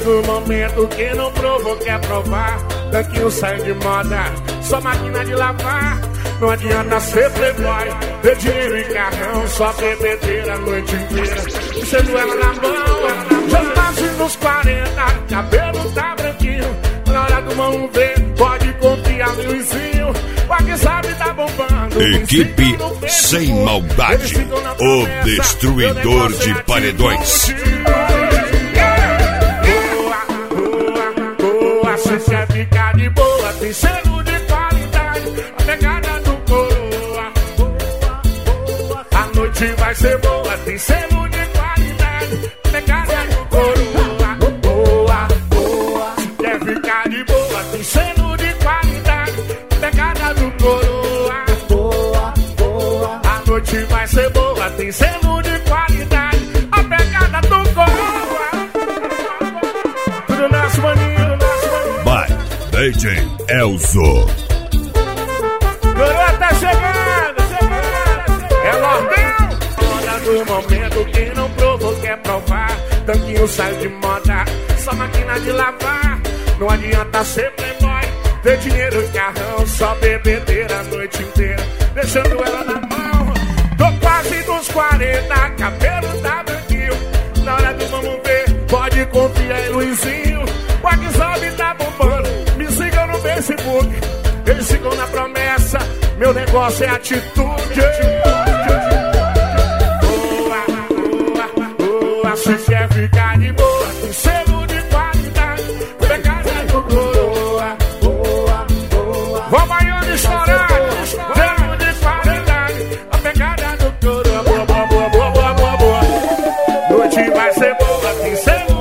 do momento, quem não provou quer provar. Tanquinho sai de moda, só máquina de lavar. Não adianta ser playboy, ter dinheiro e carrão, só bebedeira a noite inteira, deixando ela na mão. Já quase nos 40, cabelo tá branquinho. Na hora do mão ver, pode confiar no Luizinho. Quem sabe tá bombando. Equipe Sem Maldade, o destruidor de paredões. Boa, se quer ficar de boa, tem selo de qualidade. A pegada do coroa. A noite vai ser boa, tem selo de qualidade. A pegada do coroa. Boa, se quer ficar de boa, tem selo de qualidade. A pegada do coroa. A noite vai ser boa, tem selo de qualidade. A pegada do coroa. Tudo nosso maninho, nosso maninho. Vai, DJ Elzo. Coroa tá chegando. É Lordão. Hora do momento, quem não provou quer provar. Tanquinho sai de moda, só máquina de lavar. Não adianta ser playboy, ter dinheiro e carrão, só bebedeira a noite inteira, deixando ela na mão. Tô quase dos 40, cabelo tá branquinho. Na hora do vamos ver, pode confiar em Luizinho. O WhatsApp tá bombando, me sigam no Facebook. Eles ficam na promessa, meu negócio é atitude. Boa, se quer ficar de boa, tem selo de qualidade. Pegada do coroa. Vó Baiana estourado, selo de qualidade. A pegada do coroa. Boa. Noite vai ser boa, tem selo